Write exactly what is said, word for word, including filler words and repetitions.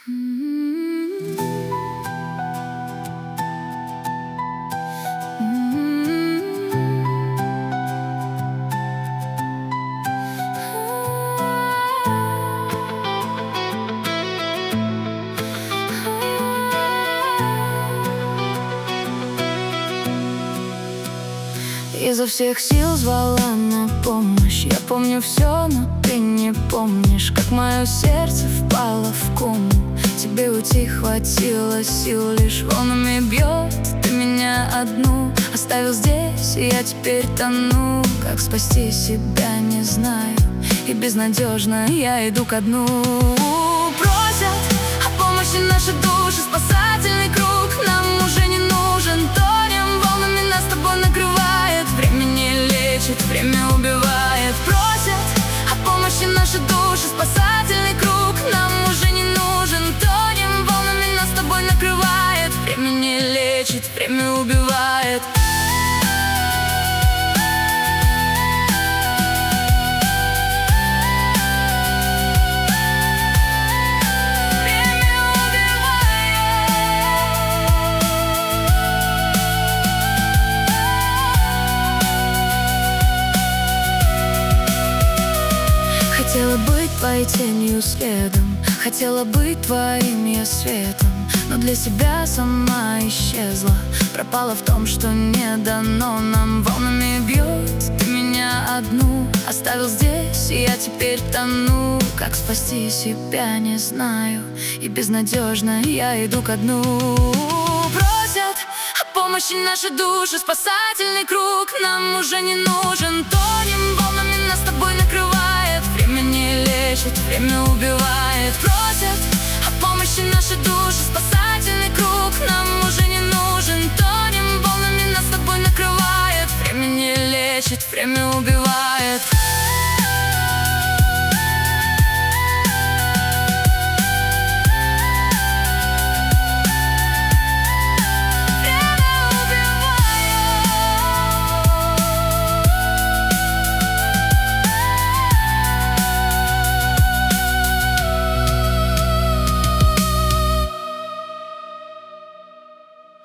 Изо всех сил звала на помощь. Я помню все, но ты не помнишь, как мое сердце впало в кому. Тебе уйти хватило сил, лишь волнами бьет. Ты меня одну оставил здесь, и я теперь тону. Как спасти себя, не знаю, и безнадежно я иду ко дну. Просят о помощи наши души, спасательный круг нам уже не нужен. Тонем, волнами нас с тобой накрывает. Время не лечит, время убивает. Просят о помощи наши души, спасательный круг нам уже не нужен. Тонем, волнами нас с тобой накрывает. Время не лечит, время убивает. Хотела быть твоей тенью следом, хотела быть твоим я светом, но для себя сама исчезла. Пропала в том, что не дано нам. Волнами бьет, ты меня одну оставил здесь, и я теперь тону. Как спасти себя, не знаю, и безнадежно я иду ко дну. Просят о помощи наши души, спасательный круг нам уже не нужен. Тонем, волнами нас с тобой накрывает. Время не лечит, время убивает. Просят о помощи наши души, спасательный круг нам уже не нужен. Тонем, волнами нас с тобой накрывает. Время не лечит, время убивает.